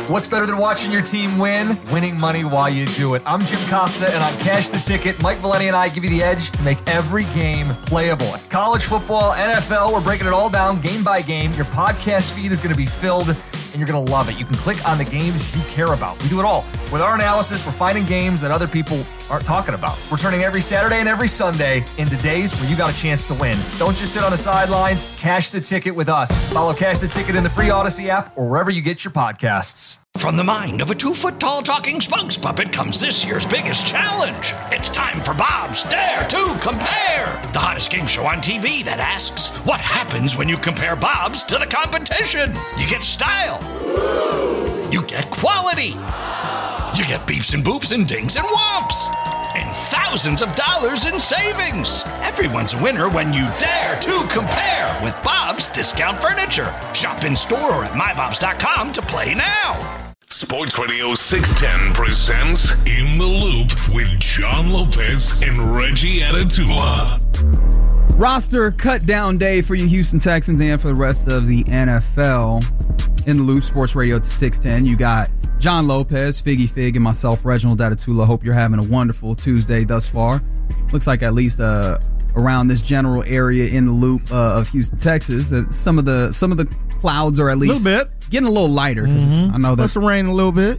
What's better than watching your team win? Winning money while you do it. I'm Jim Costa, and on Cash the Ticket, Mike Valeni and I give you the edge to make every game playable. College football, NFL, we're breaking it all down game by game. Your podcast feed is going to be filled, and you're going to love it. You can click on the games you care about. We do it all. With our analysis, we're finding games that other people aren't talking about. We're turning every Saturday and every Sunday into days where you got a chance to win. Don't just sit on the sidelines. Cash the Ticket with us. Follow Cash the Ticket in the free Odyssey app or wherever you get your podcasts. From the mind of a 2-foot-tall talking spokes puppet comes this year's biggest challenge. It's time for Bob's Dare to Compare, the hottest game show on TV that asks, what happens when you compare Bob's to the competition? You get style. You get quality. You get beeps and boops and dings and whomps. And thousands of dollars in savings. Everyone's a winner when you dare to compare with Bob's Discount Furniture. Shop in store or at mybobs.com to play now. Sports Radio 610 presents In the Loop with John Lopez and Reggie Atatula. Roster cut down day for you Houston Texans and for the rest of the NFL. In the Loop, Sports Radio 610. You got John Lopez, Figgy Fig, and myself, Reginald Atatula. Hope you're having a wonderful Tuesday thus far. Looks like at least around this general area in the Loop of Houston, Texas, that some of the clouds are at least getting a little lighter. I know that's supposed to rain a little bit.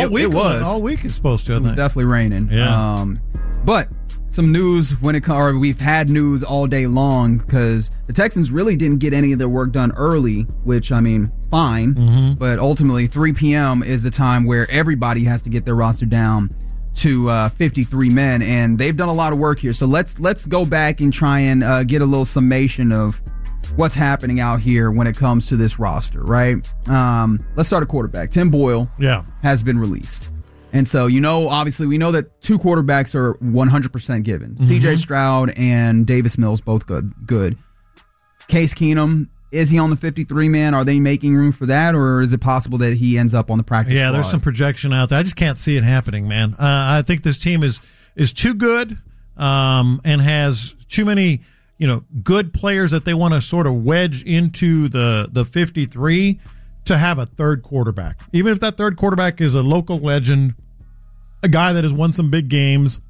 All week is supposed to. It was definitely raining. Yeah. But some news we've had news all day long because the Texans really didn't get any of their work done early, which, I mean, fine. But ultimately, 3 p.m. is the time where everybody has to get their roster down to 53 men, and they've done a lot of work here. So let's go back and try and get a little summation of what's happening out here when it comes to this roster, right? Let's start at quarterback. Tim Boyle has been released. And so, obviously we know that 2 quarterbacks are 100% given. CJ Stroud and Davis Mills, both good. Case Keenum, is he on the 53-man? Are they making room for that, or is it possible that he ends up on the practice squad? There's some projection out there. I just can't see it happening, man. I think this team is too good and has too many, good players that they want to sort of wedge into the 53 to have a third quarterback. Even if that third quarterback is a local legend, a guy that has won some big games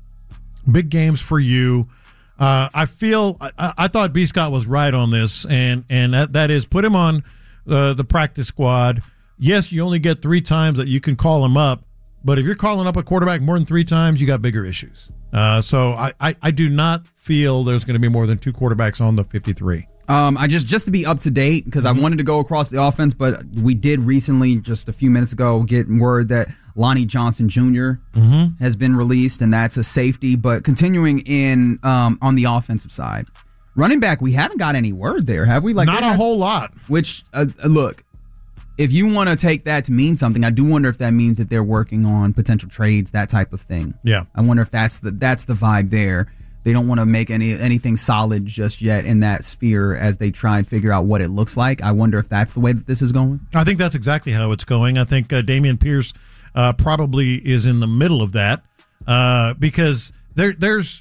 for you. I thought B. Scott was right on this, and that is put him on the practice squad. Yes, you only get 3 times that you can call him up, but if you're calling up a quarterback more than 3 times, you got bigger issues. So I do not feel there's going to be more than 2 quarterbacks on the 53. I just to be up to date, because I wanted to go across the offense, but we did recently, just a few minutes ago, get word that Lonnie Johnson Jr. Has been released, and that's a safety. But continuing in on the offensive side, running back, we haven't got any word there, have we? Not a whole lot. Which, look, if you want to take that to mean something, I do wonder if that means that they're working on potential trades, that type of thing. Yeah, I wonder if that's the vibe there. They don't want to make anything solid just yet in that sphere as they try and figure out what it looks like. I wonder if that's the way that this is going. I think that's exactly how it's going. I think Dameon Pierce probably is in the middle of that because there's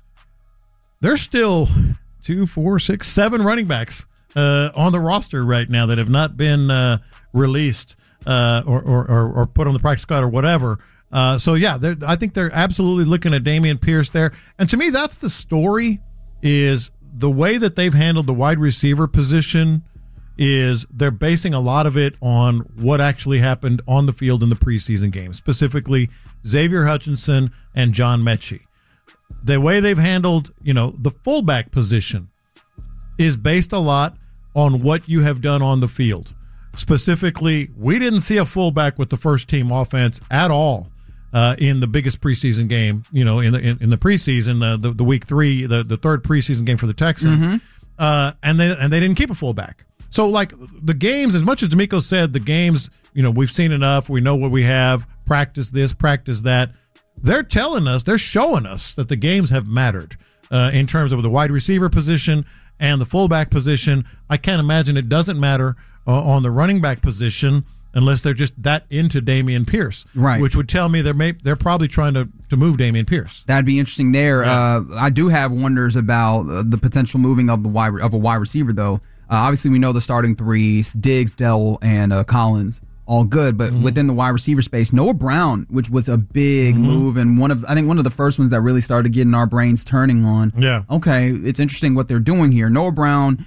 still 2, 4, 6, 7 running backs on the roster right now that have not been released or put on the practice squad or whatever. I think they're absolutely looking at Dameon Pierce there. And to me, that's the story, is the way that they've handled the wide receiver position is they're basing a lot of it on what actually happened on the field in the preseason game, specifically Xavier Hutchinson and John Mechie. The way they've handled, the fullback position is based a lot on what you have done on the field. Specifically, we didn't see a fullback with the first team offense at all in the biggest preseason game, in the preseason, the week 3, the third preseason game for the Texans, and they didn't keep a fullback. So, like, the games, as much as D'Amico said, the games, we've seen enough, we know what we have, practice this, practice that. They're telling us, they're showing us that the games have mattered in terms of the wide receiver position and the fullback position. I can't imagine it doesn't matter on the running back position unless they're just that into Dameon Pierce, right? Which would tell me they're probably trying to move Dameon Pierce. That'd be interesting there. Yeah. I do have wonders about the potential moving of a wide receiver, though. Obviously, we know the starting 3: Diggs, Dell, and Collins. all good. But within the wide receiver space, Noah Brown, which was a big move, and one of the first ones that really started getting our brains turning on. Yeah. Okay, it's interesting what they're doing here. Noah Brown,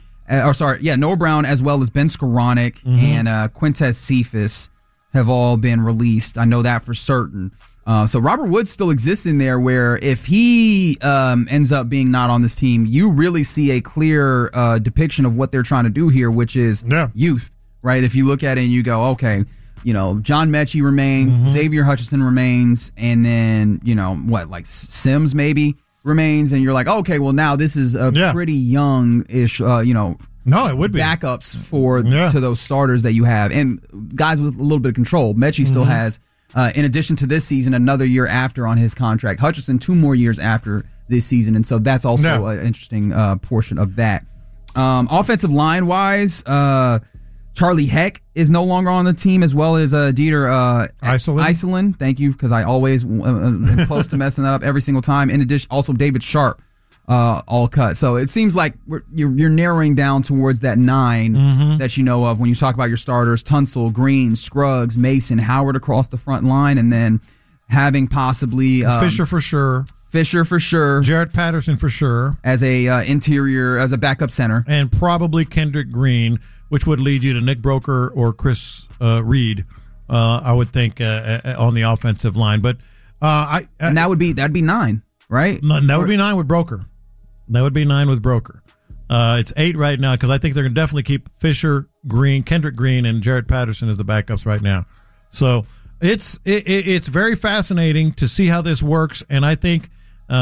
as well as Ben Skoranek and Quintez Cephas have all been released. I know that for certain. So Robert Woods still exists in there, where if he ends up being not on this team, you really see a clear depiction of what they're trying to do here, which is youth, right? If you look at it and you go, okay, John Mechie remains, Xavier Hutchinson remains, and then, Sims maybe remains, and you're like, okay, well, now this is a pretty young-ish, No, it would be backups to those starters that you have, and guys with a little bit of control. Mechie still has, in addition to this season, another year after on his contract. Hutchinson 2 more years after this season, and so that's also an interesting portion of that. Offensive line wise, Charlie Heck is no longer on the team, as well as Dieter Iselin. Thank you, because I always am close to messing that up every single time. In addition, also David Sharp. All cut. So it seems like you're narrowing down towards that 9 that you know of when you talk about your starters: Tunsil, Green, Scruggs, Mason, Howard across the front line, and then having possibly Fisher for sure, Jarrett Patterson for sure as a as a backup center, and probably Kendrick Green, which would lead you to Nick Broker or Chris Reed. I would think on the offensive line, but and that'd be 9, right? That would be 9 with Broker. That would be 9 with Broker. It's 8 right now, because I think they're going to definitely keep Fisher, Green, Kendrick Green, and Jarrett Patterson as the backups right now. So it's very fascinating to see how this works, and I think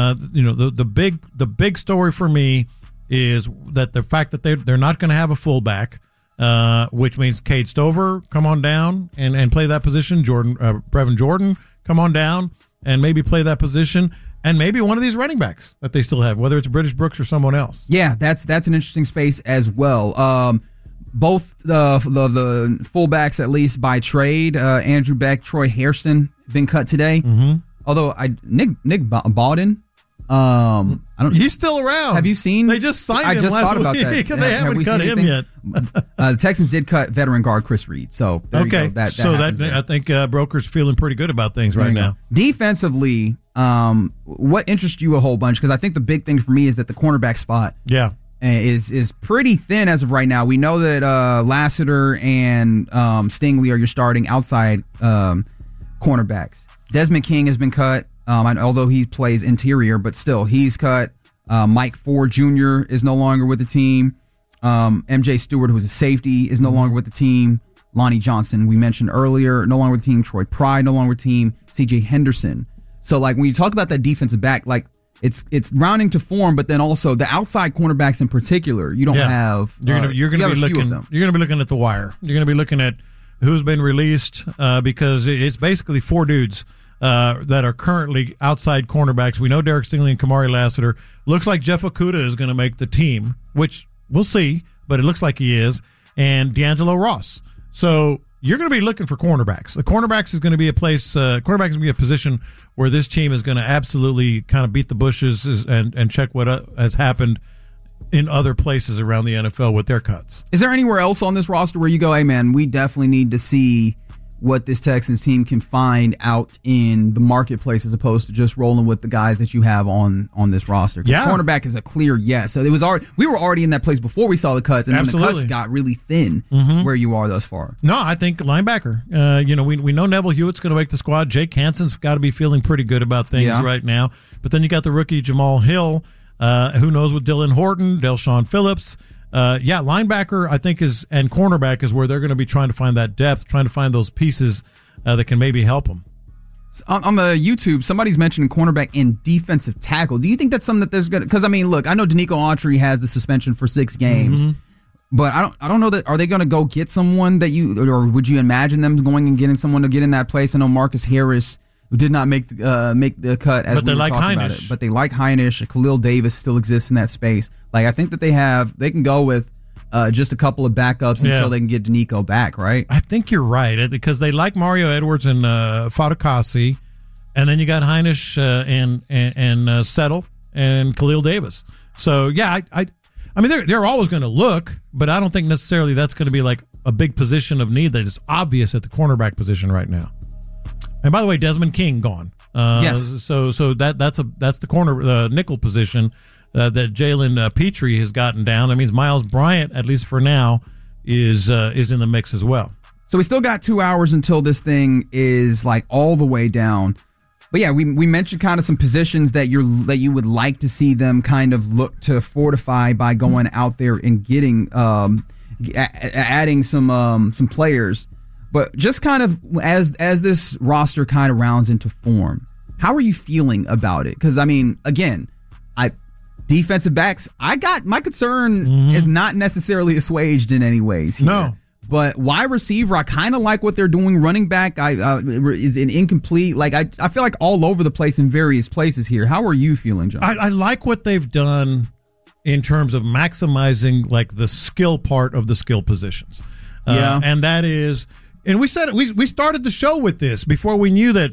the big story for me is that the fact that they're not going to have a fullback, which means Cade Stover come on down and play that position. Brevin Jordan come on down and maybe play that position. And maybe one of these running backs that they still have, whether it's British Brooks or someone else. Yeah, that's an interesting space as well. Both the fullbacks, at least by trade, Andrew Beck, Troy Hairston, been cut today. Although Nick Bawden, I don't. He's still around. Have you seen? They just signed him last week. They haven't cut him yet. The Texans did cut veteran guard Chris Reed. So there you go. I think Broker's feeling pretty good about things right now. Defensively, what interests you a whole bunch? Because I think the big thing for me is that the cornerback spot, is pretty thin as of right now. We know that Lassiter and Stingley are your starting outside cornerbacks. Desmond King has been cut. Although he plays interior, but still, he's cut. Mike Ford Jr. is no longer with the team. MJ Stewart, who's a safety, is no longer with the team. Lonnie Johnson, we mentioned earlier, no longer with the team. Troy Pride, no longer with the team. CJ Henderson. So, when you talk about that defensive back, it's rounding to form, but then also the outside cornerbacks in particular, you don't have. You're going to be looking at the wire. You're going to be looking at who's been released because it's basically 4 dudes. That are currently outside cornerbacks. We know Derek Stingley and Kamari Lassiter. Looks like Jeff Okudah is going to make the team, which we'll see, but it looks like he is, and D'Angelo Ross. So you're going to be looking for cornerbacks. The cornerbacks is going to be a place, cornerbacks is going to be a position where this team is going to absolutely kind of beat the bushes and check what has happened in other places around the NFL with their cuts. Is there anywhere else on this roster where you go, hey man, we definitely need to see what this Texans team can find out in the marketplace as opposed to just rolling with the guys that you have on this roster? Because cornerback is a clear yes. So we were already in that place before we saw the cuts, and then the cuts got really thin where you are thus far. No, I think linebacker. We know Neville Hewitt's going to make the squad. Jake Hanson's got to be feeling pretty good about things right now. But then you got the rookie Jamal Hill. Who knows with Dylan Horton, Delshon Phillips. Linebacker, I think, and cornerback is where they're going to be trying to find that depth, trying to find those pieces that can maybe help them. On the YouTube, somebody's mentioning cornerback and defensive tackle. Do you think that's something that there's going to... Because, look, I know Danico Autry has the suspension for 6 games, but I don't know that... Are they going to go get someone that or would you imagine them going and getting someone to get in that place? I know Marcus Harris, who did not make the cut, as we were talking about it. But they like Heinisch. Khalil Davis still exists in that space. I think that they can go with just a couple of backups until they can get Danico back, right? I think you're right, because they like Mario Edwards and Fatukasi, and then you got Heinisch and Settle and Khalil Davis. So, they're always going to look, but I don't think necessarily that's going to be a big position of need that is obvious at the cornerback position right now. And by the way, Desmond King gone. Yes. So that's the corner nickel position that Jalen Petrie has gotten down. That means Miles Bryant, at least for now, is in the mix as well. So we still got 2 hours until this thing is like all the way down. But yeah, we mentioned kind of some positions that you would like to see them kind of look to fortify by going out there and getting adding some players. But just kind of as this roster kind of rounds into form, how are you feeling about it? Because I mean, again, defensive backs, my concern is not necessarily assuaged in any ways here. No. But wide receiver, I kind of like what they're doing. Running back, is an incomplete. Like I feel like all over the place in various places here. How are you feeling, John? I like what they've done in terms of maximizing like the skill part of the skill positions. And that is, and we said it. We started the show with this before we knew that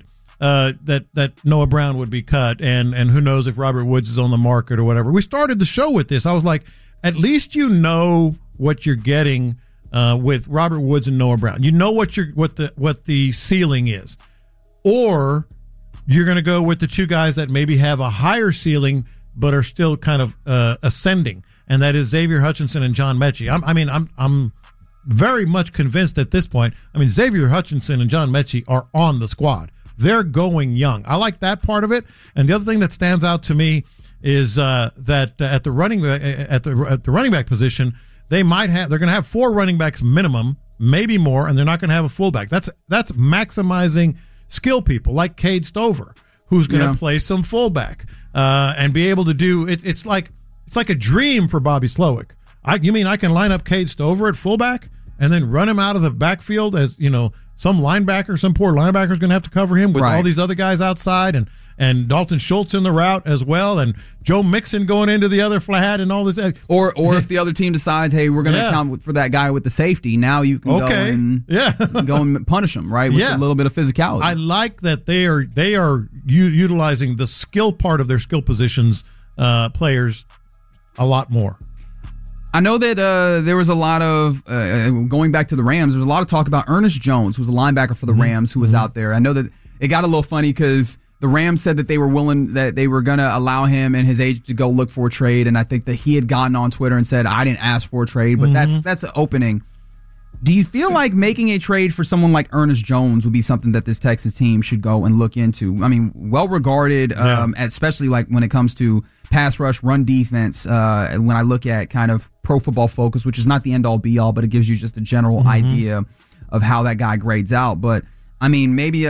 Noah Brown would be cut, and who knows if Robert Woods is on the market or whatever. We started the show with this. I was like, at least you know what you're getting. With Robert Woods and Noah Brown, you know what the ceiling is, or you're going to go with the two guys that maybe have a higher ceiling but are still kind of ascending, and that is Xavier Hutchinson and John Mechie. I'm very much convinced at this point. I mean, Xavier Hutchinson and John Mechie are on the squad. They're going young. I like that part of it. And the other thing that stands out to me is that at the running back position. They're going to have 4 running backs minimum, maybe more, and they're not going to have a fullback. That's maximizing skill people like Cade Stover, who's going to play some fullback and be able to do it. It's like a dream for Bobby Slowick. You mean I can line up Cade Stover at fullback and then run him out of the backfield as some linebacker, some poor linebacker is going to have to cover him with all these other guys outside and Dalton Schultz in the route as well, and Joe Mixon going into the other flat and all this. Or if the other team decides, hey, we're going to account for that guy with the safety, now you can go and punish him, right, with a little bit of physicality. I like that they are utilizing the skill part of their skill positions players a lot more. I know that there was a lot of, going back to the Rams, there was a lot of talk about Ernest Jones, who was a linebacker for the Rams, who was out there. I know that it got a little funny because the Rams said that they were going to allow him and his agent to go look for a trade, and I think that he had gotten on Twitter and said, I didn't ask for a trade, but that's an opening. Do you feel like making a trade for someone like Ernest Jones would be something that this Texas team should go and look into? I mean, well-regarded, especially like when it comes to pass rush, run defense, when I look at kind of Pro Football Focus, which is not the end-all, be-all, but it gives you just a general idea of how that guy grades out. But, I mean, maybe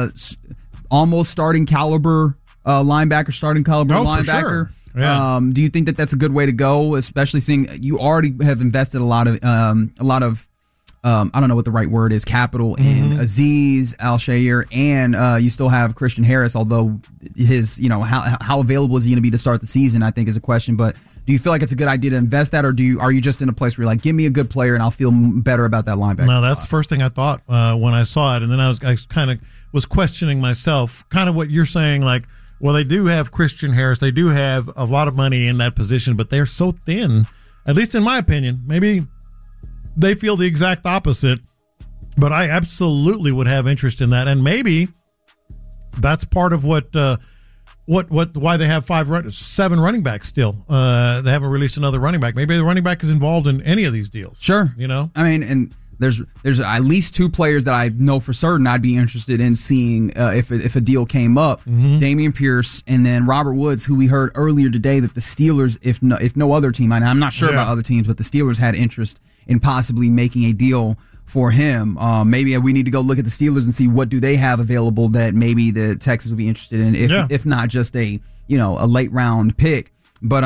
almost starting caliber linebacker, linebacker. Sure. Yeah. Do you think that that's a good way to go, especially seeing you already have invested a lot of I don't know what the right word is, capital in Azeez Al-Shaair, and you still have Christian Harris, although his, how available is he going to be to start the season, I think is a question. But do you feel like it's a good idea to invest that, or are you just in a place where you're like, give me a good player and I'll feel better about that linebacker? No, that's the first thing I thought when I saw it, and then I kind of was questioning myself, kind of what you're saying, like, well, they do have Christian Harris, they do have a lot of money in that position, but they're so thin, at least in my opinion. Maybe they feel the exact opposite, but I absolutely would have interest in that, and maybe that's part of why they have 7 running backs still. They haven't released another running back. Maybe the running back is involved in any of these deals. Sure. I mean, and there's at least 2 players that I know for certain I'd be interested in seeing if a deal came up. Dameon Pierce and then Robert Woods, who we heard earlier today that the Steelers, if no other team, and I'm not sure about other teams, but the Steelers had interest in possibly making a deal for him. Maybe we need to go look at the Steelers and see what do they have available that maybe the Texans would be interested in, if not just a late round pick. But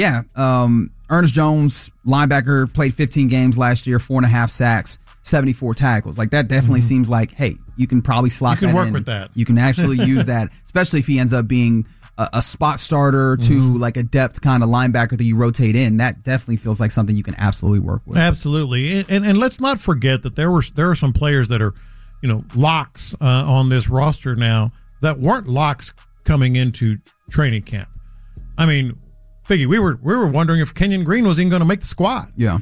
Ernest Jones, linebacker, played 15 games last year, 4.5 sacks, 74 tackles. Like, that definitely seems like, hey, you can probably slot that in. You can work with that. You can actually use that, especially if he ends up being a spot starter to like a depth kind of linebacker that you rotate in. That definitely feels like something you can absolutely work with. Absolutely. And let's not forget that there are some players that are, locks on this roster now that weren't locks coming into training camp. I mean, Figgy, we were wondering if Kenyon Green was even going to make the squad. Yeah.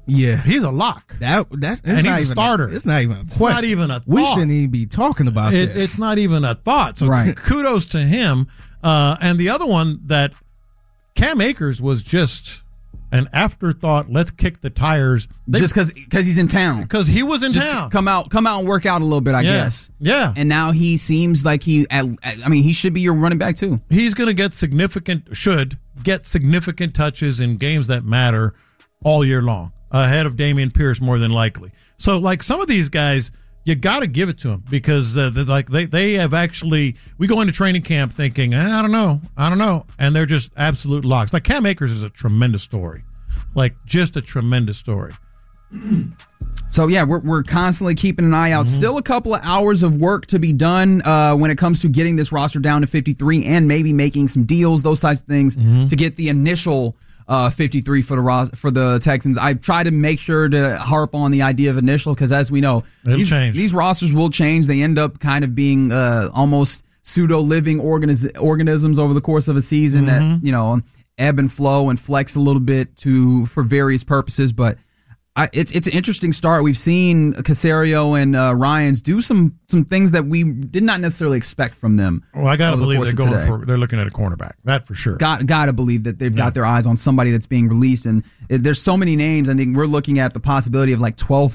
Yeah. He's a lock. That's and he's a starter. It's not even a question. Not even a thought. We shouldn't even be talking about this. It's not even a thought. So kudos to him. And the other one that Cam Akers was just an afterthought. Let's kick the tires. Just because he's in town. Because he was in town. Come out and work out a little bit, I guess. Yeah. And now he seems like he should be your running back too. He's going to get significant touches in games that matter all year long, ahead of Dameon Pierce more than likely. So, like, some of these guys, you got to give it to them because they have actually, we go into training camp thinking, I don't know, and they're just absolute locks. Like Cam Akers is a tremendous story, like just a tremendous story. So yeah, we're constantly keeping an eye out. Still a couple of hours of work to be done when it comes to getting this roster down to 53 and maybe making some deals, those types of things to get the initial 53 for the Texans. I try to make sure to harp on the idea of initial because, as we know, these rosters will change. They end up kind of being almost pseudo-living organisms over the course of a season that ebb and flow and flex a little bit for various purposes. But it's an interesting start. We've seen Caserio and Ryans do some things that we did not necessarily expect from them. Well, I gotta believe they're looking at a cornerback. That for sure. Gotta believe that they've got their eyes on somebody that's being released, and there's so many names. I think we're looking at the possibility of like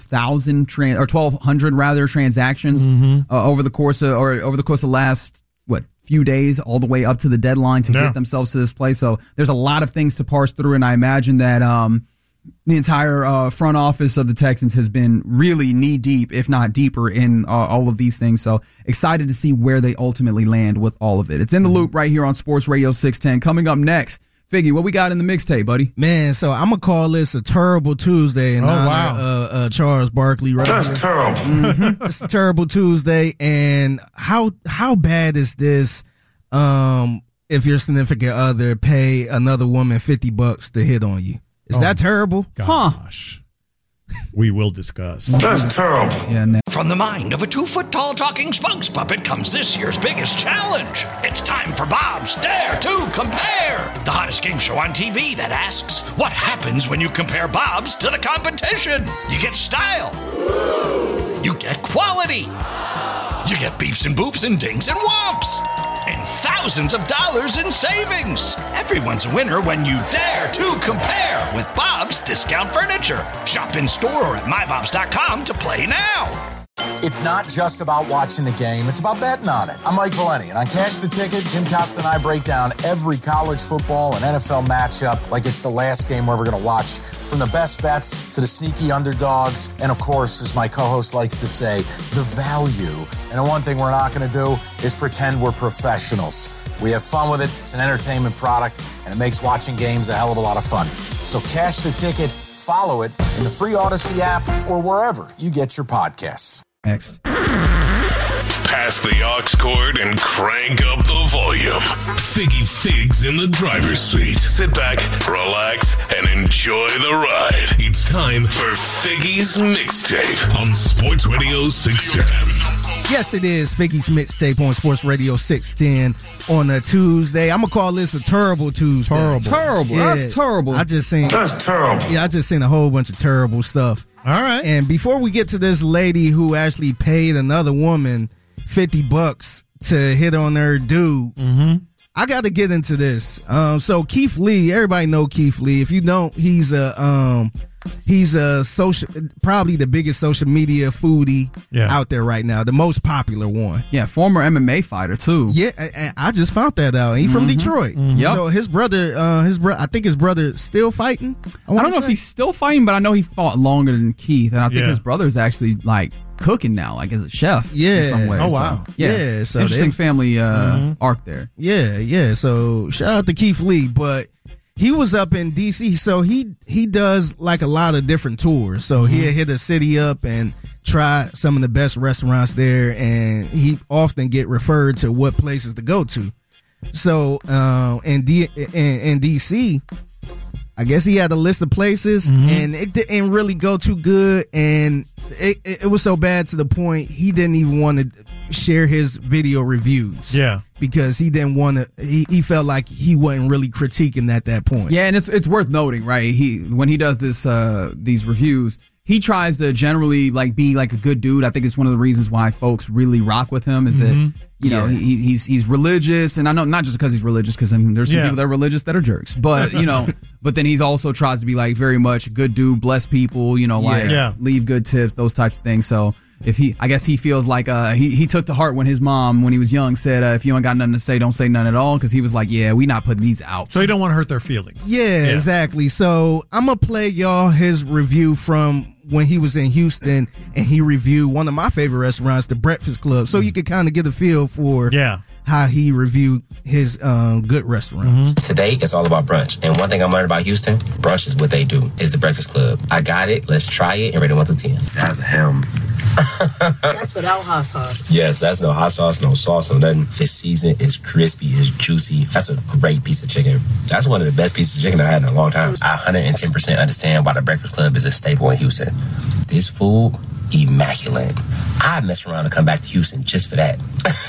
1,200 rather transactions over the course of the last few days, all the way up to the deadline to get themselves to this place. So there's a lot of things to parse through, and I imagine that the entire front office of the Texans has been really knee deep, if not deeper, in all of these things. So excited to see where they ultimately land with all of it. It's In the Loop right here on Sports Radio 610. Coming up next, Figgy, what we got in the mixtape, buddy? Man, so I'm going to call this a terrible Tuesday in honor of Charles Barkley. Right That's terrible. It's a terrible Tuesday. And how bad is this if your significant other pay another woman $50 to hit on you? Is that terrible? Gosh. We will discuss. That's terrible. Yeah, From the mind of a 2-foot-tall talking spokes puppet comes this year's biggest challenge. It's time for Bob's Dare to Compare, the hottest game show on TV that asks, what happens when you compare Bob's to the competition? You get style. You get quality. You get beeps and boops and dings and whomps. And thousands of dollars in savings. Everyone's a winner when you dare to compare with Bob's Discount Furniture. Shop in store or at mybobs.com to play now. It's not just about watching the game, it's about betting on it. I'm Mike Valeni, and on Cash the Ticket, Jim Costa and I break down every college football and NFL matchup like it's the last game we're ever going to watch. From the best bets to the sneaky underdogs, and of course, as my co-host likes to say, the value. And the one thing we're not going to do is pretend we're professionals. We have fun with it, it's an entertainment product, and it makes watching games a hell of a lot of fun. So Cash the Ticket, follow it in the free Odyssey app or wherever you get your podcasts. Next. Pass the aux cord and crank up the volume. Figgy Figs in the driver's seat. Sit back, relax, and enjoy the ride. It's time for Figgy's Mixtape on Sports Radio 610. Yes, it is Figgy's Mixtape on Sports Radio 610 on a Tuesday. I'm going to call this a terrible Tuesday. Terrible. Yeah, That's terrible. That's terrible. Yeah, I just seen a whole bunch of terrible stuff. All right. And before we get to this lady who actually paid another woman $50 to hit on her dude, I got to get into this. So Keith Lee, everybody know Keith Lee. If you don't, he's a social, probably the biggest social media foodie out there right now, the most popular one. Yeah, former MMA fighter too. Yeah, I just found that out. He's from Detroit. Yep. So his brother, I think his brother still fighting. I don't know if he's still fighting, but I know he fought longer than Keith, and I think his brother's actually like cooking now, like as a chef. Yeah. In some way. Oh wow. So, So interesting family arc there. Yeah. So shout out to Keith Lee, but he was up in DC, so he does like a lot of different tours. So he'll hit a city up and try some of the best restaurants there, and he often get referred to what places to go to. So in DC, I guess he had a list of places, and it didn't really go too good, and it was so bad to the point he didn't even want to share his video reviews. Yeah. because he didn't want to. He felt like he wasn't really critiquing at that point. Yeah, and it's worth noting, right? When he does these reviews, he tries to generally be like a good dude. I think it's one of the reasons why folks really rock with him is that he's religious, and I know not just because he's religious, because there's some people that are religious that are jerks, but but then he's also tries to be like very much a good dude, bless people, leave good tips, those types of things. So I guess he feels like he took to heart when his mom, when he was young, said if you ain't got nothing to say, don't say nothing at all, because he was like, yeah, we not putting these out. So you don't want to hurt their feelings. Yeah, exactly. So I'm gonna play y'all his review from when he was in Houston, and he reviewed one of my favorite restaurants, the Breakfast Club, so you could kind of get a feel for how he reviewed his good restaurants. Today, it's all about brunch. And one thing I'm learning about Houston, brunch is what they do. It's the Breakfast Club. I got it. Let's try it and rate it 1 to 10. That's him. That's without hot sauce. Yes, that's no hot sauce, no sauce, no nothing. It's seasoned, it's crispy, it's juicy. That's a great piece of chicken. That's one of the best pieces of chicken I've had in a long time. I 110% understand why the Breakfast Club is a staple in Houston. This food, immaculate. I'd mess around and come back to Houston just for that.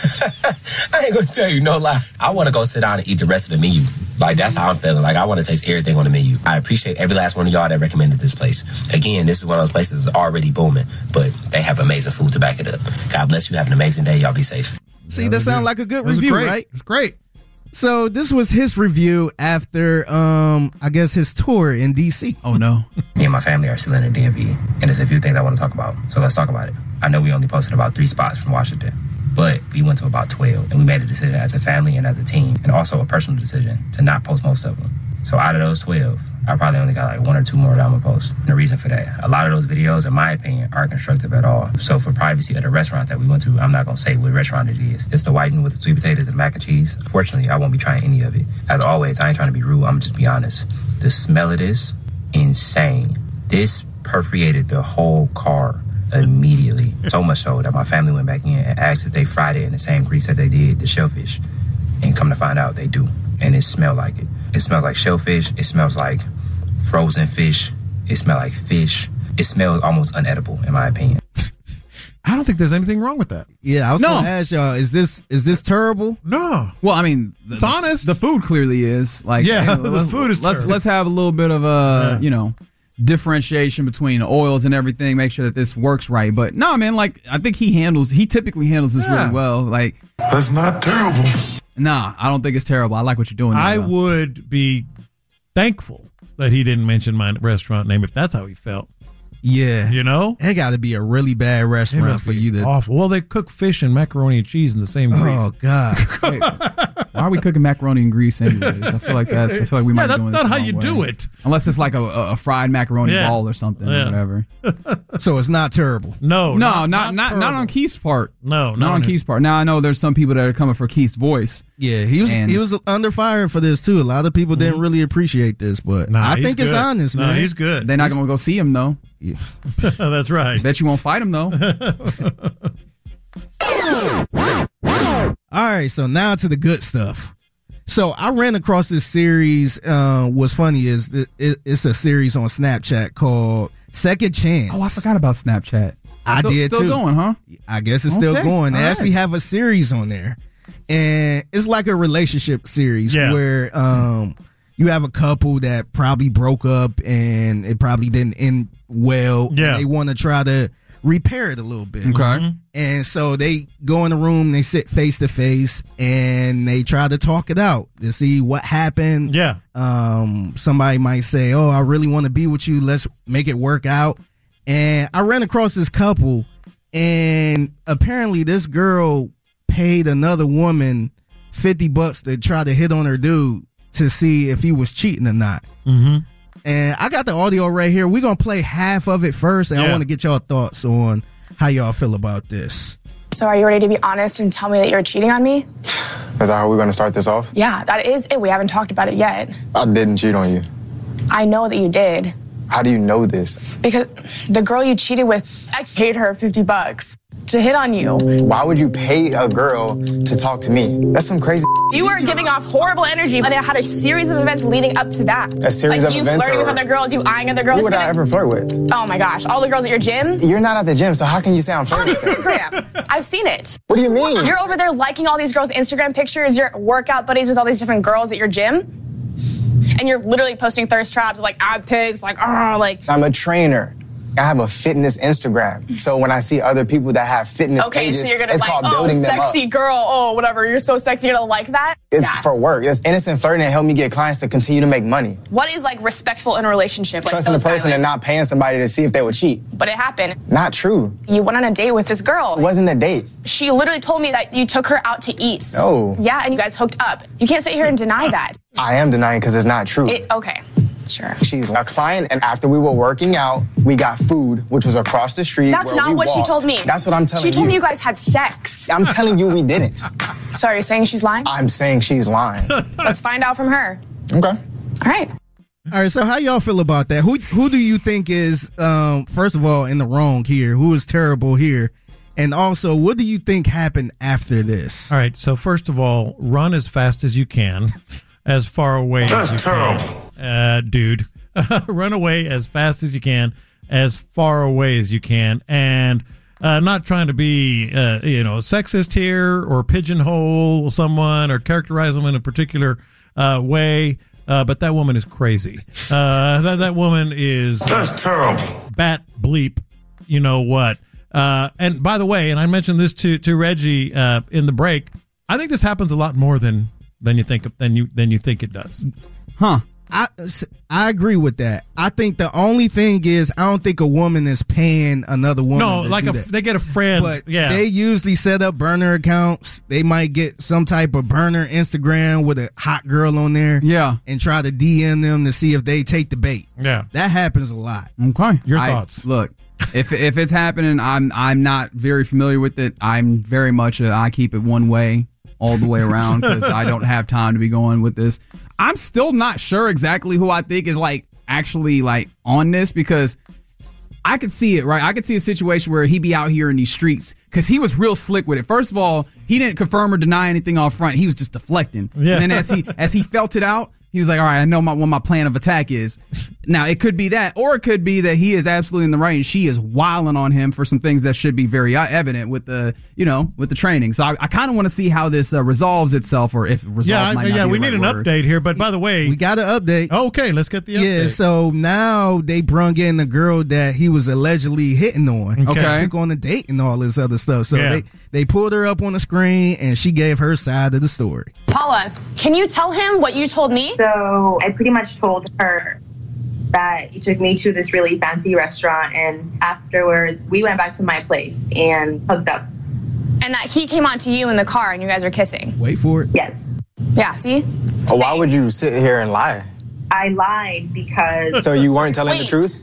I ain't gonna tell you no lie. I want to go sit down and eat the rest of the menu. That's how I'm feeling. I want to taste everything on the menu. I appreciate every last one of y'all that recommended this place. Again, this is one of those places that's already booming, but they have amazing food to back it up. God bless you. Have an amazing day. Y'all be safe. See, that sounds like a good review, right? It's great. So this was his review after, I guess, his tour in D.C. Oh, no. Me and my family are still in the DMV, and there's a few things I want to talk about. So let's talk about it. I know we only posted about 3 spots from Washington, but we went to about 12, and we made a decision as a family and as a team, and also a personal decision to not post most of them. So out of those 12, I probably only got 1 or 2 more that I'm gonna post. And the reason for that, a lot of those videos, in my opinion, aren't constructive at all. So for privacy of the restaurant that we went to, I'm not gonna say what restaurant it is. It's the whiting with the sweet potatoes and mac and cheese. Unfortunately, I won't be trying any of it. As always, I ain't trying to be rude, I'm just be honest. The smell of this, insane. This perforated the whole car immediately. So much so that my family went back in and asked if they fried it in the same grease that they did the shellfish. And come to find out, they do. And it smelled like it. It smells like shellfish. It smells like frozen fish. It smells like fish. It smells almost unedible, in my opinion. I don't think there's anything wrong with that. Yeah, I was going to ask y'all, is this terrible? No. Well, I mean, it's honest. The food clearly is. The food is terrible. Let's have a little bit of differentiation between oils and everything, make sure that this works right. But no, man, I think he typically handles this really well. That's not terrible. Nah, I don't think it's terrible. I like what you're doing. I would be thankful that he didn't mention my restaurant name if that's how he felt. Yeah. It got to be a really bad restaurant for you to. Awful. Well, they cook fish and macaroni and cheese in the same grease. Oh, God. Wait, why are we cooking macaroni and grease anyways? I feel like we might be doing this. That's not how you way. do it. Unless it's like a fried macaroni ball or something or whatever. So it's not terrible. No, not on Keith's part. No, not on Keith's part. Now I know there's some people that are coming for Keith's voice. Yeah, he was under fire for this too. A lot of people didn't really appreciate this, but I think it's honest, man. No, he's good. They're not going to go see him though. Yeah. That's right. Bet you won't fight him though. All right, so now to the good stuff. So I ran across this series. What's funny is it's a series on Snapchat called Second Chance. Oh, I forgot about Snapchat. I did still too. Going, huh? I guess it's still going. They actually have a series on there, and it's like a relationship series where you have a couple that probably broke up and it probably didn't end well. Yeah, and they want to try to repair it a little bit. Okay. And so they go in the room, they sit face to face, and they try to talk it out to see what happened. Yeah. Somebody might say, "Oh, I really want to be with you. Let's make it work out." And I ran across this couple, and apparently this girl paid another woman $50 to try to hit on her dude to see if he was cheating or not. Mm-hmm. And I got the audio right here. We're going to play half of it first, and I want to get y'all thoughts on how y'all feel about this. So are you ready to be honest and tell me that you're cheating on me? Is that how we're going to start this off? Yeah, that is it. We haven't talked about it yet. I didn't cheat on you. I know that you did. How do you know this? Because the girl you cheated with, I paid her $50. to hit on you. Why would you pay a girl to talk to me? That's some crazy. You were giving off horrible energy, and it had a series of events leading up to that. A series of events? You flirting with other girls, you eyeing other girls. Who would I ever flirt with? Oh my gosh, all the girls at your gym? You're not at the gym, so how can you say I'm flirting with them? Instagram. I've seen it. What do you mean? You're over there liking all these girls' Instagram pictures, your workout buddies with all these different girls at your gym, and you're literally posting thirst traps with like ab pics, like, I'm a trainer. I have a fitness Instagram. So when I see other people that have fitness pages, so you're gonna it's like, called building them up. sexy girl, whatever, you're so sexy, you're gonna like that? It's for work. It's innocent flirting and help me get clients to continue to make money. What is like respectful in a relationship? Like Trusting the person and not paying somebody to see if they would cheat. But it happened. Not true. You went on a date with this girl. It wasn't a date. She literally told me that you took her out to eat. No. Yeah, and you guys hooked up. You can't sit here and deny that. I am denying because it's not true. Okay. Sure. She's a client, and after we were working out, we got food, which was across the street. That's not what she told me. That's what I'm telling you. She told me you guys had sex. I'm telling you we didn't. So are you saying she's lying? I'm saying she's lying. Let's find out from her. Okay. All right. All right, so how y'all feel about that? Who do you think is, first of all, in the wrong here? Who is terrible here? And also, what do you think happened after this? All right, so first of all, run as fast as you can, as far away as you can. Dude. Run away as fast as you can, as far away as you can, and not trying to be, sexist here or pigeonhole someone or characterize them in a particular way. But that woman is crazy. That woman is That's terrible. Bat bleep. You know what? And by the way, and I mentioned this to Reggie in the break. I think this happens a lot more than you think it does. Huh? I agree with that. I think the only thing is I don't think a woman is paying another woman. No, to like do that. they get a friend, but yeah. They usually set up burner accounts. They might get some type of burner Instagram with a hot girl on there, and try to DM them to see if they take the bait. Yeah, that happens a lot. Okay, your thoughts? Look, if it's happening, I'm not very familiar with it. I'm very much I keep it one way all the way around because I don't have time to be going with this. I'm still not sure exactly who I think is actually on this because I could see it, right? I could see a situation where he be out here in these streets because he was real slick with it. First of all, he didn't confirm or deny anything off front. He was just deflecting. Yeah. And then as he felt it out, he was like, all right, I know what my plan of attack is. Now, it could be that, or it could be that he is absolutely in the right and she is wilding on him for some things that should be very evident with the training. So I kind of want to see how this resolves itself, or if resolve might not be we the need right an word. update here. But by the way, we got an update. Okay, let's get the update. Yeah, so now they brung in the girl that he was allegedly hitting on. Okay. Took on a date and all this other stuff. So they pulled her up on the screen and she gave her side of the story. Paula, can you tell him what you told me? So I pretty much told her that he took me to this really fancy restaurant, and afterwards we went back to my place and hooked up. And that he came onto you in the car and you guys were kissing. Wait for it. Yes. Yeah, see? Why would you sit here and lie? I lied because... So you weren't telling the truth?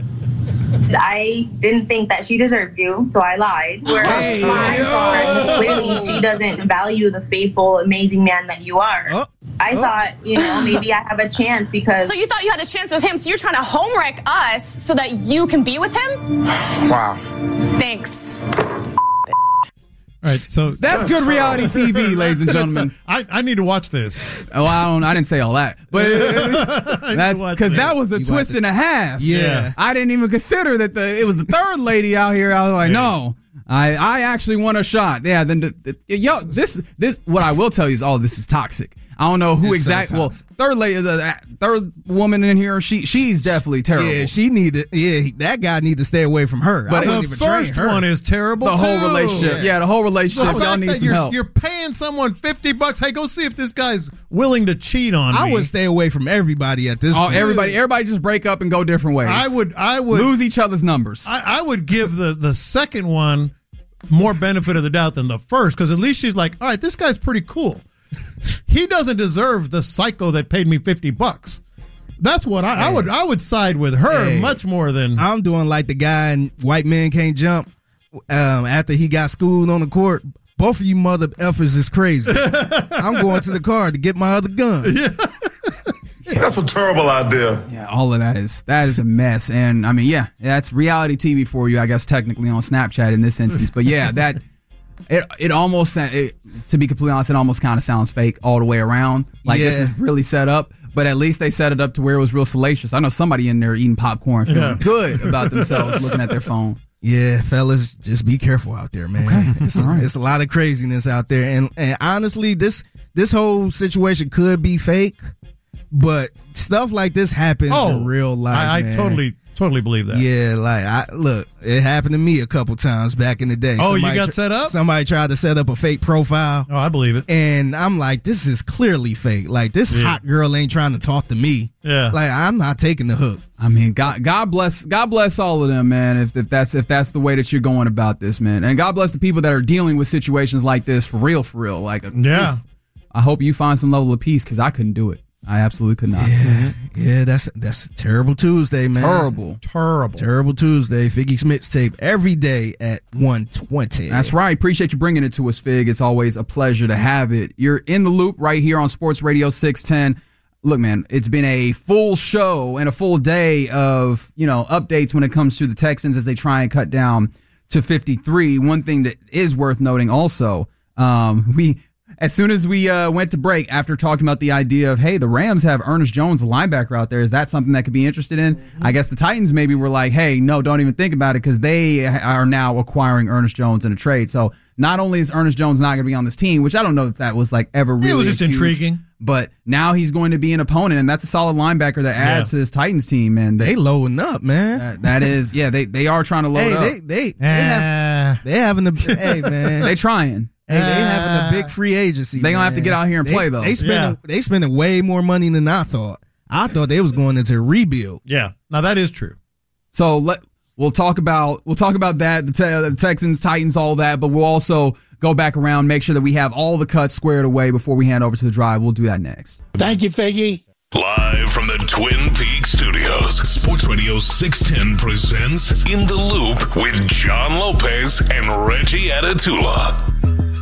I didn't think that she deserved you, so I lied. Whereas clearly she doesn't value the faithful, amazing man that you are. I thought, maybe I have a chance because... So you thought you had a chance with him, so you're trying to home wreck us so that you can be with him? Wow. Thanks. All right, so that's good reality TV, ladies and gentlemen. I need to watch this. Oh, I didn't say all that, but that's because that was a twist and a half. Yeah, I didn't even consider that it was the third lady out here. I was like, no, I actually want a shot. Yeah, then this what I will tell you is all this is toxic. I don't know who exactly. Well, third lady, the third woman in here, she's definitely terrible. Yeah, she needed. Yeah, that guy need to stay away from her. But the first one is terrible. The whole relationship, the whole relationship. Y'all need some help. You're paying someone $50. Hey, go see if this guy's willing to cheat on me. I would stay away from everybody at this point. Everybody just break up and go different ways. I would lose each other's numbers. I would give the second one more benefit of the doubt than the first, because at least she's like, all right, this guy's pretty cool. He doesn't deserve the psycho that paid me $50. That's what I would side with her much more than I'm doing. Like the guy in White Men Can't Jump after he got schooled on the court. Both of you mother effers is crazy. I'm going to the car to get my other gun. That's a terrible idea. Yeah, all of that is a mess. And I mean, yeah, that's reality TV for you, I guess, technically on Snapchat in this instance. But yeah, that it almost, to be completely honest, it almost kind of sounds fake all the way around. Like this is really set up. But at least they set it up to where it was real salacious. I know somebody in there eating popcorn, feeling good about themselves, looking at their phone. Yeah, fellas, just be careful out there, man. Okay. It's a lot of craziness out there. And honestly, this whole situation could be fake, but stuff like this happens in real life. I totally believe that. Yeah, like look, it happened to me a couple times back in the day. Oh, you got set up? Somebody tried to set up a fake profile. Oh, I believe it. And I'm like, this is clearly fake. Like, this hot girl ain't trying to talk to me. Yeah. Like, I'm not taking the hook. I mean, God bless all of them, man. If that's the way that you're going about this, man, and God bless the people that are dealing with situations like this for real. Like, I hope you find some level of peace because I couldn't do it. I absolutely could not. Yeah, that's a terrible Tuesday, man. Terrible Tuesday. Figgy's mixtape every day at 1:20. That's right. Appreciate you bringing it to us, Fig. It's always a pleasure to have it. You're in the loop right here on Sports Radio 610. Look, man, it's been a full show and a full day of, updates when it comes to the Texans as they try and cut down to 53. One thing that is worth noting also, as soon as we went to break, after talking about the idea of, hey, the Rams have Ernest Jones, the linebacker out there. Is that something that could be interested in? I guess the Titans maybe were like, hey, no, don't even think about it because they are now acquiring Ernest Jones in a trade. So not only is Ernest Jones not going to be on this team, which I don't know if that was like ever really it was just intriguing. But now he's going to be an opponent, and that's a solid linebacker that adds to this Titans team. And they loading up, man. That is, they are trying to load up. They having the hey man, they trying. Hey, they having a big free agency. They gonna have to get out here and play though. They spending way more money than I thought. I thought they was going into a rebuild. Yeah, now that is true. So we'll talk about that, the Texans, Titans, all that, but we'll also go back around, make sure that we have all the cuts squared away before we hand over to the drive. We'll do that next. Thank you, Figgy. Live from the Twin Peaks studios, Sports Radio 610 presents In the Loop with John Lopez and Reggie Atatula.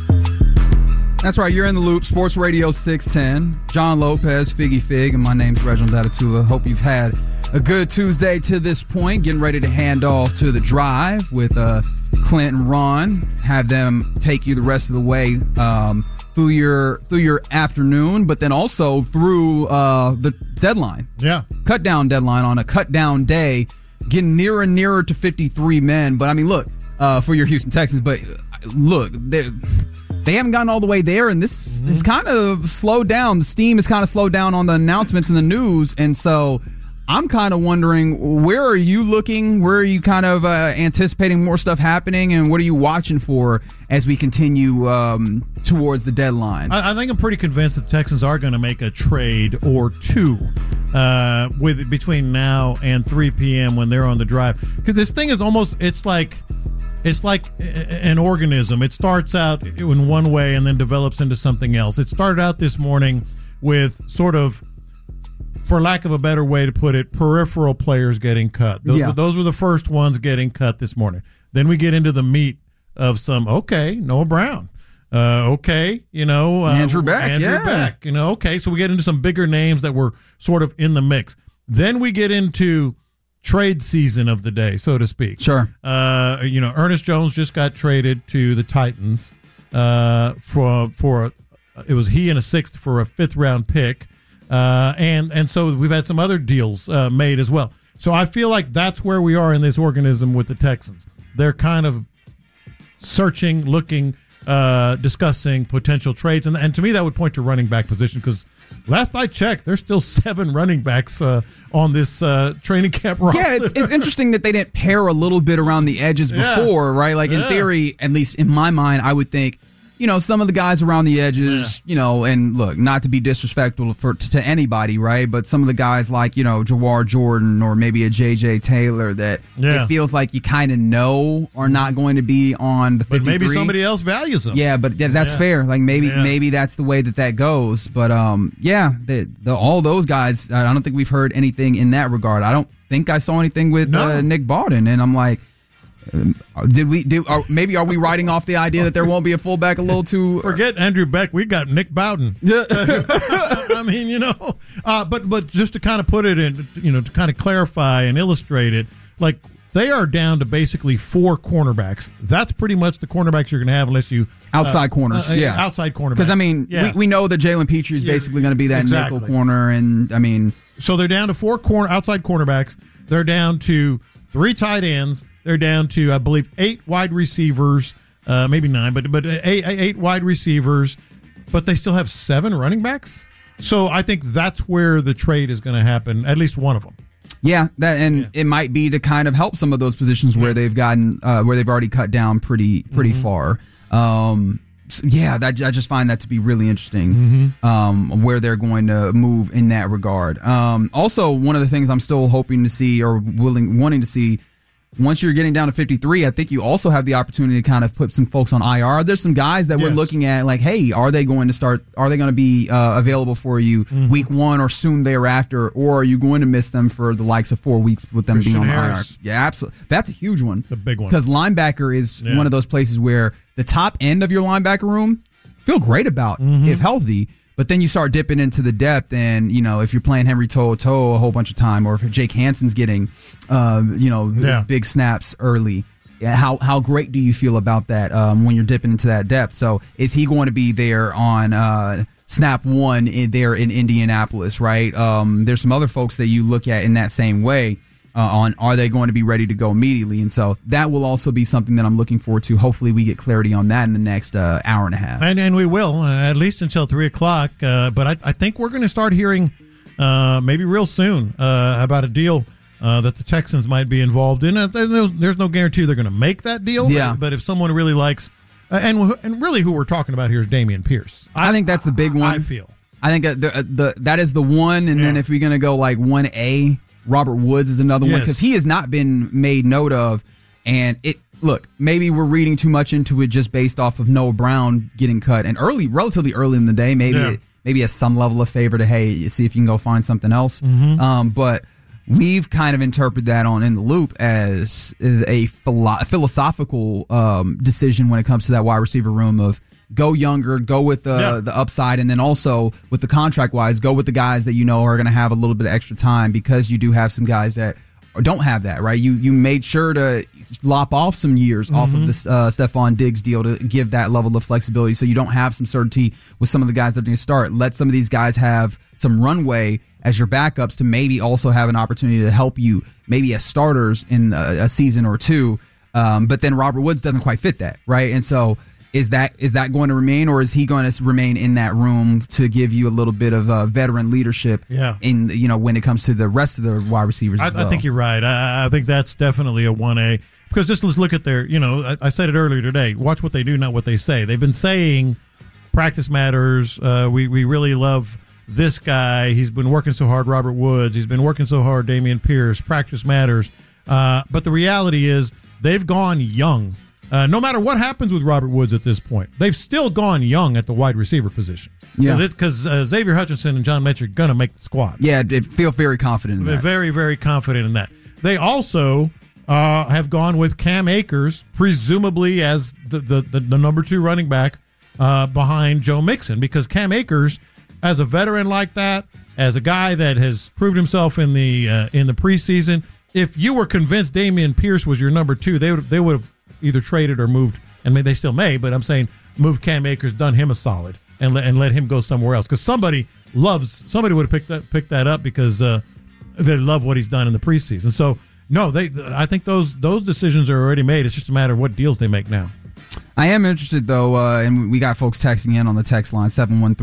That's right, you're in the loop, Sports Radio 610. John Lopez, Figgy Fig, and my name's Reginald Atatula. Hope you've had a good Tuesday to this point. Getting ready to hand off to the drive with Clint and Ron. Have them take you the rest of the way through your afternoon, but then also through the deadline. Yeah. Cut down deadline on a cut down day, getting nearer and nearer to 53 men. But I mean, look, for your Houston Texans, but look, they haven't gotten all the way there, and this is kind of slowed down. The steam is kind of slowed down on the announcements and the news, and so I'm kind of wondering, where are you looking? Where are you kind of anticipating more stuff happening, and what are you watching for as we continue towards the deadline? I think I'm pretty convinced that the Texans are going to make a trade or two between now and 3 p.m. when they're on the drive. Because this thing is it's like an organism. It starts out in one way and then develops into something else. It started out this morning with sort of, for lack of a better way to put it, peripheral players getting cut. Those were the first ones getting cut this morning. Then we get into the meat of Noah Brown. Andrew Beck. Okay. So we get into some bigger names that were sort of in the mix. Then we get into trade season of the day, so to speak. Sure. Ernest Jones just got traded to the Titans for it was he and a sixth for a 5th round pick. And so we've had some other deals made as well. So I feel like that's where we are in this organism with the Texans. They're kind of searching, looking, discussing potential trades. And to me, that would point to running back position because last I checked, there's still 7 running backs on this training camp roster. Yeah, it's interesting that they didn't pair a little bit around the edges before, right? Like in theory, at least in my mind, I would think, some of the guys around the edges, and look, not to be disrespectful to anybody, right? But some of the guys like, Jawar Jordan or maybe a J.J. Taylor that it feels like you kind of know are not going to be on the 53. But maybe somebody else values them. Yeah, but that's fair. Like maybe that's the way that goes. But all those guys, I don't think we've heard anything in that regard. I don't think I saw anything with Nick Bawden, and I'm like, Maybe are we writing off the idea that there won't be a fullback a little too? Forget Andrew Beck. We got Nick Bowden. I mean, but just to kind of put it in, to kind of clarify and illustrate it, like they are down to basically 4 cornerbacks. That's pretty much the cornerbacks you're going to have unless you outside corners. Outside cornerbacks. Because I mean, we know that Jalen Petrie is basically going to be that nickel corner, and I mean, so they're down to 4 outside cornerbacks. They're down to 3 tight ends. They're down to, I believe, 8 wide receivers, maybe 9, but 8 wide receivers. But they still have 7 running backs. So I think that's where the trade is going to happen. At least one of them. Yeah, it might be to kind of help some of those positions where they've gotten where they've already cut down pretty far. I just find that to be really interesting. Where they're going to move in that regard. Also, one of the things I'm still hoping to see or wanting to see. Once you're getting down to 53, I think you also have the opportunity to kind of put some folks on IR. There's some guys that we're looking at like, hey, are they going to be available for you week 1 or soon thereafter, or are you going to miss them for the likes of 4 weeks with them being on IR? Yeah, absolutely. That's a huge one. It's a big one. Because linebacker is one of those places where the top end of your linebacker room feel great about if healthy. But then you start dipping into the depth, and if you're playing Henry To'oTo'o a whole bunch of time, or if Jake Hansen's getting, big snaps early, how great do you feel about that when you're dipping into that depth? So is he going to be there on snap 1 there in Indianapolis? Right? There's some other folks that you look at in that same way. Are they going to be ready to go immediately? And so that will also be something that I'm looking forward to. Hopefully we get clarity on that in the next hour and a half. And we will, at least until 3 o'clock. But I think we're going to start hearing maybe real soon about a deal that the Texans might be involved in. There's no guarantee they're going to make that deal. Yeah. But if someone really likes, and really who we're talking about here is Dameon Pierce. I think that's the big one. I think that is the one. And then if we're going to go like 1A, Robert Woods is another one because he has not been made note of. And maybe we're reading too much into it just based off of Noah Brown getting cut and relatively early in the day. Maybe at some level of favor to see if you can go find something else. But we've kind of interpreted that on In the Loop as a philosophical decision when it comes to that wide receiver room of go younger, go with the upside, and then also with the contract-wise, go with the guys that are going to have a little bit of extra time because you do have some guys that don't have that, right? You made sure to lop off some years off of the Stephon Diggs deal to give that level of flexibility so you don't have some certainty with some of the guys that are going to start. Let some of these guys have some runway as your backups to maybe also have an opportunity to help you maybe as starters in a season or two. But then Robert Woods doesn't quite fit that, right? And so is that going to remain, or is he going to remain in that room to give you a little bit of veteran leadership in when it comes to the rest of the wide receivers as well? I think you're right. I think that's definitely a 1A because just let's look at their, I said it earlier today, watch what they do, not what they say. They've been saying practice matters. We really love this guy. He's been working so hard, Robert Woods. He's been working so hard, Dameon Pierce. Practice matters. But the reality is they've gone young. No matter what happens with Robert Woods at this point, they've still gone young at the wide receiver position. Yeah, because Xavier Hutchinson and John Metchie are going to make the squad. Yeah, they feel very confident in that. They're very, very confident in that. They also have gone with Cam Akers, presumably as the number 2 running back behind Joe Mixon, because Cam Akers, as a veteran like that, as a guy that has proved himself in the preseason, if you were convinced Dameon Pierce was your number 2, they would have either traded or moved, and they still may, but I'm saying move Cam Akers, done him a solid, and let him go somewhere else. Because somebody would have picked that up because they love what he's done in the preseason. So no, I think those decisions are already made. It's just a matter of what deals they make now. I am interested though, and we got folks texting in on the text line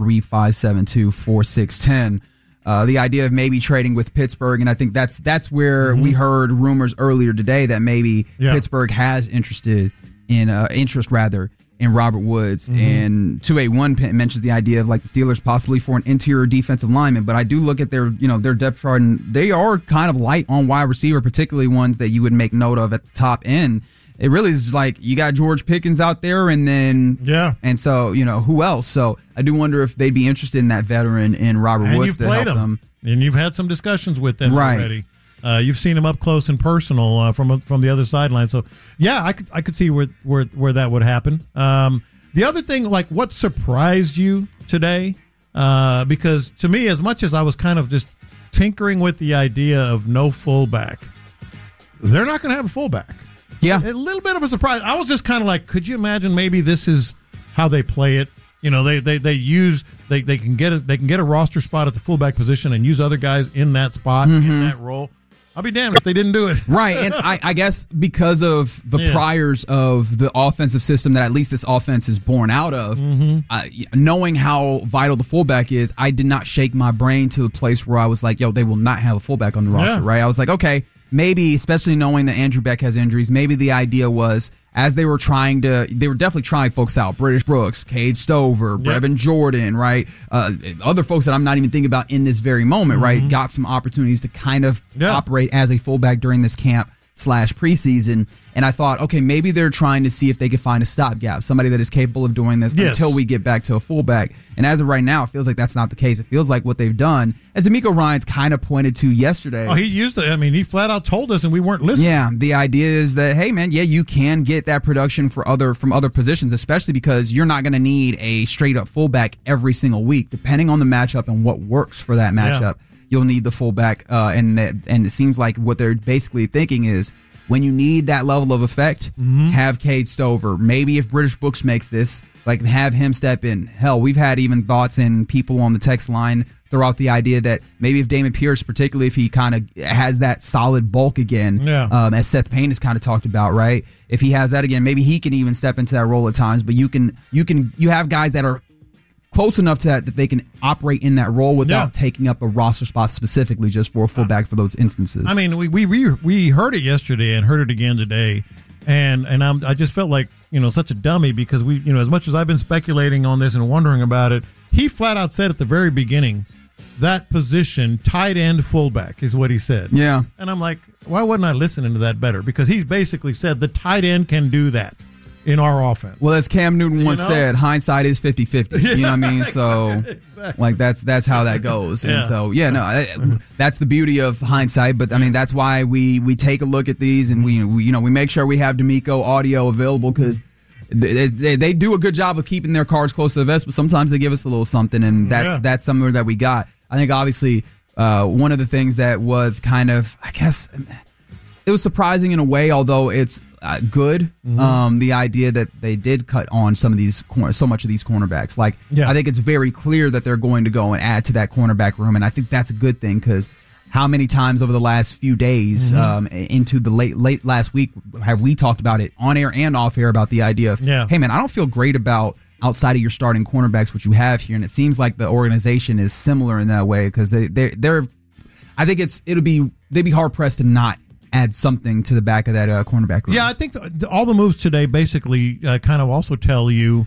713-572-4610. The idea of maybe trading with Pittsburgh, and I think that's where we heard rumors earlier today that maybe Pittsburgh has interest in Robert Woods. And 281 mentions the idea of like the Steelers possibly for an interior defensive lineman. But I do look at their depth chart, and they are kind of light on wide receiver, particularly ones that you would make note of at the top end. It really is like you got George Pickens out there, and then and so who else? So I do wonder if they'd be interested in that veteron in Robert Woods to help them. And you've had some discussions with them already. You've seen him up close and personal from the other sideline. So, yeah, I could see where that would happen. The other thing, like, what surprised you today? Because to me, as much as I was kind of just tinkering with the idea of no fullback, they're not going to have a fullback. Yeah. A little bit of a surprise. I was just kind of like, could you imagine maybe this is how they play it? You know, they can get a roster spot at the fullback position and use other guys in that spot, in that role. I'll be damned if they didn't do it. Right, and I guess because of the priors of the offensive system that at least this offense is born out of, knowing how vital the fullback is, I did not shake my brain to the place where I was like, yo, they will not have a fullback on the roster, right? I was like, okay, maybe, especially knowing that Andrew Beck has injuries, maybe the idea was, as they were definitely trying folks out. British Brooks, Cade Stover, Brevin Jordan, right? Other folks that I'm not even thinking about in this very moment, right? Got some opportunities to kind of operate as a fullback during this camp / preseason. And I thought, okay, maybe they're trying to see if they could find a stopgap, somebody that is capable of doing this until we get back to a fullback. And as of right now, it feels like that's not the case. It feels like what they've done, as D'Amico Ryans kind of pointed to yesterday. Oh, he used it. I mean, he flat out told us and we weren't listening. Yeah, the idea is that, hey, man, you can get that production from other positions, especially because you're not going to need a straight-up fullback every single week, depending on the matchup and what works for that matchup. You'll need the fullback, and it seems like what they're basically thinking is, when you need that level of effect, have Cade Stover. Maybe if British Brooks makes this, like, have him step in. Hell, we've had even thoughts in people on the text line throughout the idea that maybe if Dameon Pierce, particularly if he kind of has that solid bulk again, as Seth Payne has kind of talked about, right? If he has that again, maybe he can even step into that role at times. But you have guys that are close enough to that they can operate in that role without taking up a roster spot specifically just for a fullback for those instances. I mean, we heard it yesterday and heard it again today, and I just felt like, such a dummy because as much as I've been speculating on this and wondering about it, he flat out said at the very beginning that position, tight end fullback, is what he said. Yeah, and I'm like, why wasn't I listening to that better? Because he's basically said the tight end can do that in our offense. Well, as Cam Newton once said, hindsight is 50-50. You know what I mean? So, exactly. Like, that's how that goes. And so, that's the beauty of hindsight. But, I mean, that's why we take a look at these and we make sure we have D'Amico audio available because they do a good job of keeping their cards close to the vest, but sometimes they give us a little something, and that's something that we got. I think, obviously, one of the things that was kind of, I guess, it was surprising in a way, although it's good. The idea that they did cut on so much of these cornerbacks. Like, I think it's very clear that they're going to go and add to that cornerback room, and I think that's a good thing because how many times over the last few days into the late last week have we talked about it on air and off air about the idea of, hey man, I don't feel great about outside of your starting cornerbacks what you have here, and it seems like the organization is similar in that way because they're I think they'd be hard pressed to not add something to the back of that cornerback room. Yeah, I think all the moves today basically kind of also tell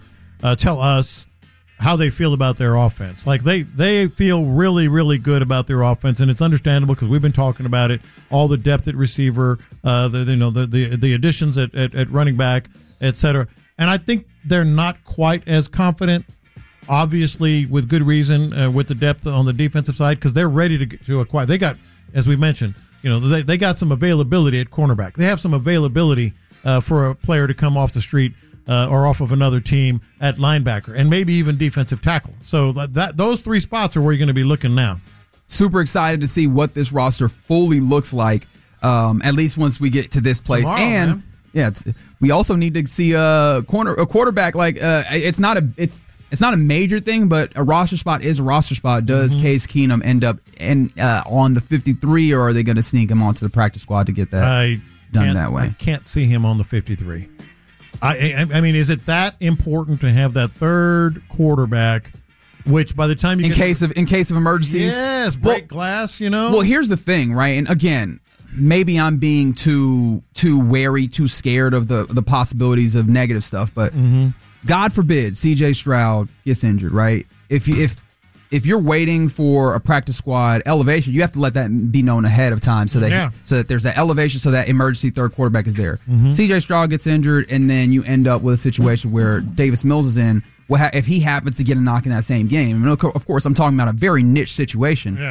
us how they feel about their offense. Like they feel really, really good about their offense, and it's understandable because we've been talking about it. All the depth at receiver, the additions at running back, etc. And I think they're not quite as confident, obviously with good reason, with the depth on the defensive side because they're ready to acquire. They got, as we mentioned, they got some availability at cornerback. They have some availability for a player to come off the street or off of another team at linebacker and maybe even defensive tackle. So those three spots are where you're going to be looking now. Super excited to see what this roster fully looks like, at least once we get to this place. Tomorrow, and man. We also need to see a quarterback. Like it's not a major thing, but a roster spot is a roster spot. Does Case Keenum end up on the 53, or are they going to sneak him onto the practice squad to get that done that way? I can't see him on the 53. I mean, is it that important to have that third quarterback? Which by the time you in case of emergencies, break glass. Well, here's the thing, right? And again, maybe I'm being too wary, too scared of the possibilities of negative stuff, but. God forbid C.J. Stroud gets injured, right? If you're waiting for a practice squad elevation, you have to let that be known ahead of time so that there's that elevation, so that emergency third quarterback is there. C.J. Stroud gets injured, and then you end up with a situation where Davis Mills is in. If he happens to get a knock in that same game, I mean, of course, I'm talking about a very niche situation. Yeah.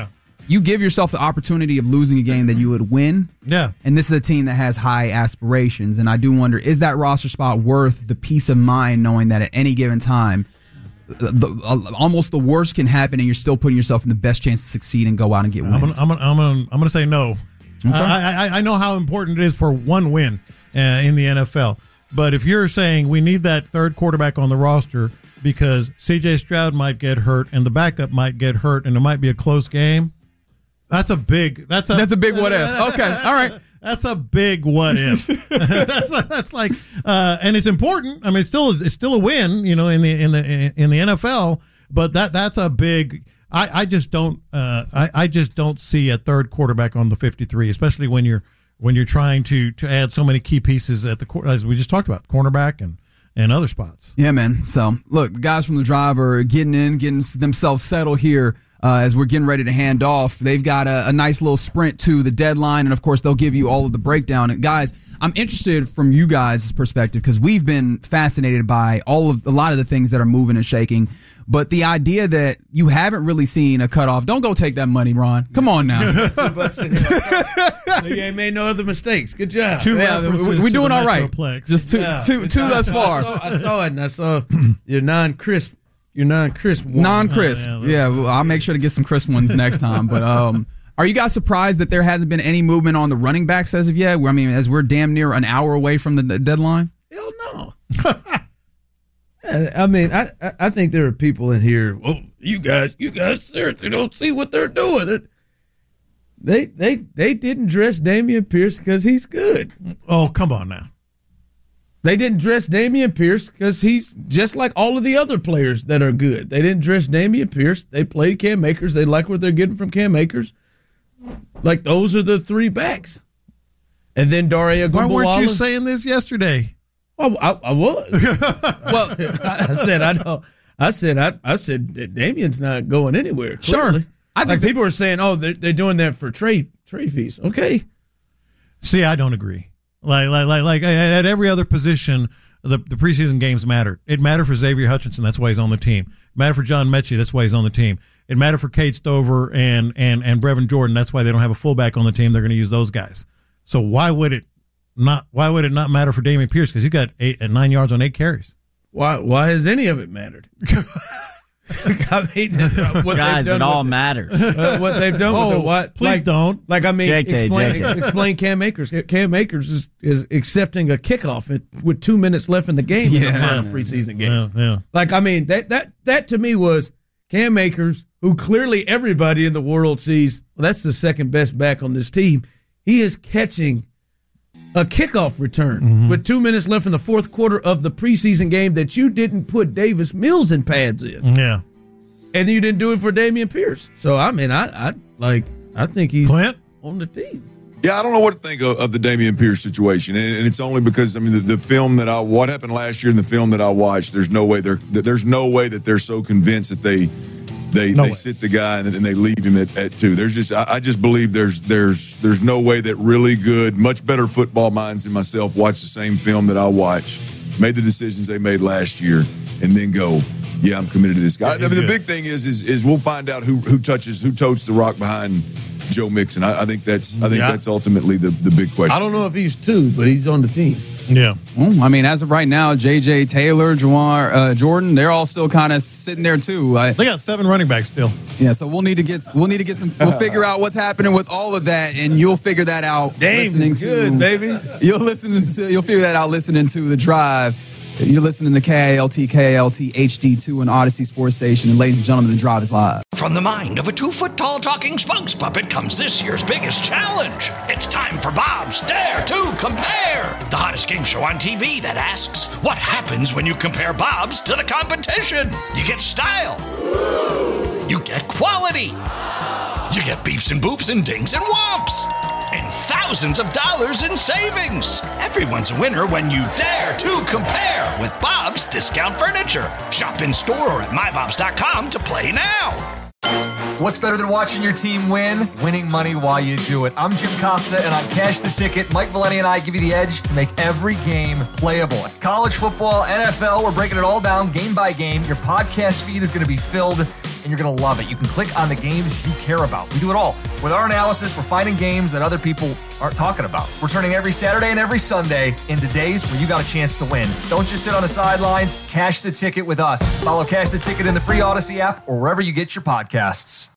you give yourself the opportunity of losing a game that you would win. Yeah. And this is a team that has high aspirations. And I do wonder, is that roster spot worth the peace of mind knowing that at any given time, almost the worst can happen and you're still putting yourself in the best chance to succeed and go out and get wins? I'm gonna say no. Okay. I know how important it is for one win in the NFL. But if you're saying we need that third quarterback on the roster because C.J. Stroud might get hurt and the backup might get hurt and it might be a close game, that's a big what if. Okay, all right. That's a big what if. that's like, and it's important. I mean, it's still a win, in the NFL. But that's a big. I just don't see a third quarterback on the 53, especially when you're trying to add so many key pieces at as we just talked about, cornerback and other spots. Yeah, man. So look, the guys from The Drive are getting themselves settled here. As we're getting ready to hand off, they've got a nice little sprint to the deadline, and of course they'll give you all of the breakdown. And guys, I'm interested from you guys' perspective because we've been fascinated by a lot of the things that are moving and shaking. But the idea that you haven't really seen a cutoff, don't go take that money, Ron. Come on now. You ain't made no other mistakes. Good job. We're doing all right. Just two thus far. I saw it, and I saw your non-crisp. Non-crisp. Yeah, well, I'll make sure to get some crisp ones next time. But are you guys surprised that there hasn't been any movement on the running backs as of yet? I mean, as we're damn near an hour away from the deadline? Hell no. I mean, I think there are people in here. Well, you guys seriously don't see what they're doing. They didn't dress Dameon Pierce because he's good. Oh, come on now. They didn't dress Dameon Pierce because he's just like all of the other players that are good. They didn't dress Dameon Pierce. They played Cam Akers. They like what they're getting from Cam Akers. Like, those are the three backs. And then Daria Gumbawala. Why weren't you saying this yesterday? Well, I was. Well, I said Damien's not going anywhere. Clearly. Sure. I think people are saying, oh, they're doing that for trade fees. Okay. See, I don't agree. Like at every other position, the preseason games mattered. It mattered for Xavier Hutchinson. That's why he's on the team. It mattered for John Mechie. That's why he's on the team. It mattered for Cade Stover and Brevin Jordan. That's why they don't have a fullback on the team. They're going to use those guys. So why would it not matter for Dameon Pierce? Because he got 9 yards on 8 carries. Why has any of it mattered? I mean, guys, it all matters. What they've done with it. What? Please don't. Like, I mean, JK. explain Cam Akers. Cam Akers is accepting a kickoff with 2 minutes left in the game in the final preseason game. Yeah. Like, I mean, that to me was Cam Akers, who clearly everybody in the world sees, well, that's the second best back on this team. He is catching a kickoff return with 2 minutes left in the fourth quarter of the preseason game that you didn't put Davis Mills in pads in. Yeah. And you didn't do it for Dameon Pierce. So, I mean, I think he's Clint? on the team. Yeah, I don't know what to think of the Dameon Pierce situation, and it's only because, I mean, the film that what happened last year in the film that I watched, there's no way that they're so convinced that they sit the guy and they leave him at 2. I just believe there's no way that really good, much better football minds than myself watch the same film that I watch, made the decisions they made last year, and then go, yeah, I'm committed to this guy. I mean, the big thing is we'll find out who totes the rock behind Joe Mixon. I think that's ultimately the big question. I don't know if he's 2, but he's on the team. Yeah. Well, I mean, as of right now, J.J. Taylor, Jordan, they're all still kind of sitting there too. They got 7 running backs still. Yeah, so we'll need to get some. We'll figure out what's happening with all of that, and you'll figure that out. Dame is good, baby. You'll figure that out listening to The Drive. You're listening to KILT HD2 and Odyssey Sports Station. And ladies and gentlemen, The Drive is live. From the mind of a 2-foot-tall talking spokes puppet comes this year's biggest challenge. It's time for Bob's Dare to Compare, the hottest game show on TV that asks, what happens when you compare Bob's to the competition? You get style. You get quality. You get beeps and boops and dings and whomps. And thousands of dollars in savings. Everyone's a winner when you dare to compare with Bob's Discount Furniture. Shop in store or at mybobs.com to play now. What's better than watching your team win? Winning money while you do it. I'm Jim Costa, and on Cash the Ticket, Mike Valeni and I give you the edge to make every game playable. College football, NFL, we're breaking it all down game by game. Your podcast feed is going to be filled and you're going to love it. You can click on the games you care about. We do it all. With our analysis, we're finding games that other people aren't talking about. We're turning every Saturday and every Sunday into days where you got a chance to win. Don't just sit on the sidelines. Cash the ticket with us. Follow Cash the Ticket in the free Odyssey app or wherever you get your podcasts.